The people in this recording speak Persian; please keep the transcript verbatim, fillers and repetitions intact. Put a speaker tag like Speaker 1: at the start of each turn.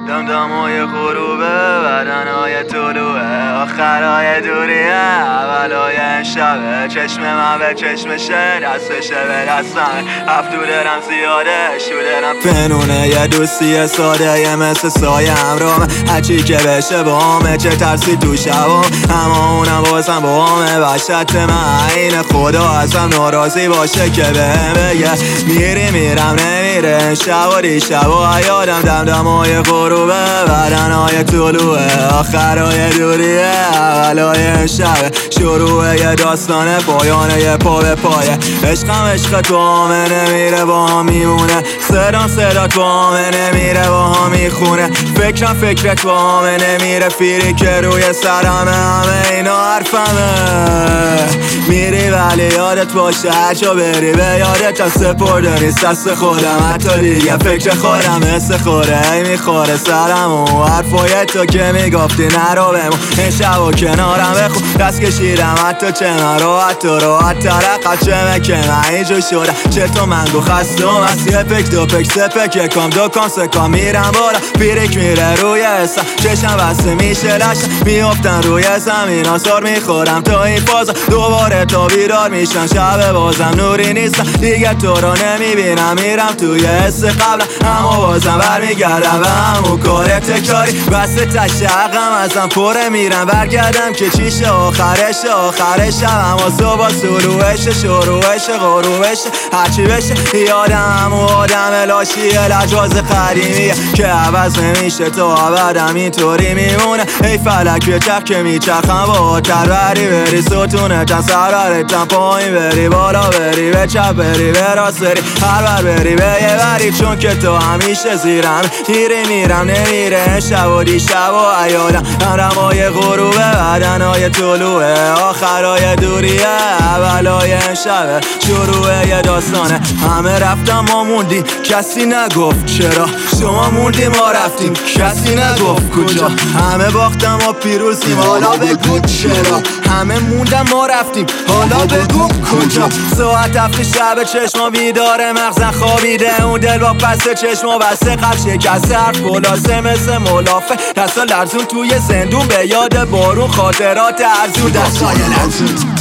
Speaker 1: دمدمای غروبه، بدنهای طلوعه، آخرهای دوریه، اولای شبه. چشم من به چشمشه، دستشه به دستمه. هفت دورم زیاده، شودرم فنونه. یه دوستی ساده یه مثل سایه همرامه. هرچی که بشه با همه، چه ترسی تو شبام، اما اونم بازم با همه. وحشت من این خدا ازم ناراضی باشه که بهم بگه میری میرم نمیره. شب و دیشب و یادم دمدمای غروبه، بدنهای طلوعه، آخرهای دوریه، اولای شبه. شروع یه داستانه، پایانه یه پا به پایه. عشقم عشق تو همه نمیره، با هم میمونه. صدام صدات با همه نمیره، با هم میخونه. فکرم فکرت با همه نمیره. فیری که روی سرمه، همه اینا حرفمه. میری ولی یادت باشه هر جا بری، به یادت سپرده نیست دست خودم. حتی دیگه فکر خودم حس خوره، ای میخوره سرم و حرفای تو که میگفتی نرو بمون. این شب و کنارم بخون، دست کشیدم حتی چه من راحت و راحت ترقت چه مکه من اینجا شدم. چه تو منگو خستم از یه پک دو پک سه پک یکم دو کام سه کام میرم بالا. پیرک میره روی حسم، چشم بسته میشه لشم، میافتن روی زمین آسار میخورم تا این فازا. دوباره تا بیدار میشن شب بازم نوری نیستم دیگه، تو رو نمیبینم میرم توی حس قبلم، اما بازم برمیگردم و همون کار تکراری. بسته تشقم ازم پره میرم برگردم که چیشه آخرش آخرش. اما صبح سلوهش شروعش غروبش هرچی بشه. یادم همون آدم لاشیه لجاز قدیمیه که عوض نمیشه تا ابدم اینطوری میمونه. ای فلک به چرخ که میچرخم با تروری، بری ستونتن سرورتن پایین بری بالا بری به چپ بری به راست بری هر بر بری به یه بری، چون که تو همیشه زیرم. میری میرم نمیره شب و دیشب و ایادم دمدمای غروبه، بدنهای طلوعه، آخرهای دوریه، اولای شبه. شروع یه داستانه، همه رفتم ما موندیم کسی نگفت چرا. شما موندیم ما رفتیم کسی نگفت کجا. همه باختم ما پیروزیم حالا بگو چرا. همه موندم ما رفتیم حالا بگو کجا. ساعت هفت شب چشما بیداره، مغزن خوابیده، اون دل با پس چشما بسته، قبل شکسته، حرف خلاصه مثل ملافه. دستا لرزون توی زندون به یاد بارون، خاطرات ارزون دستای لرزون.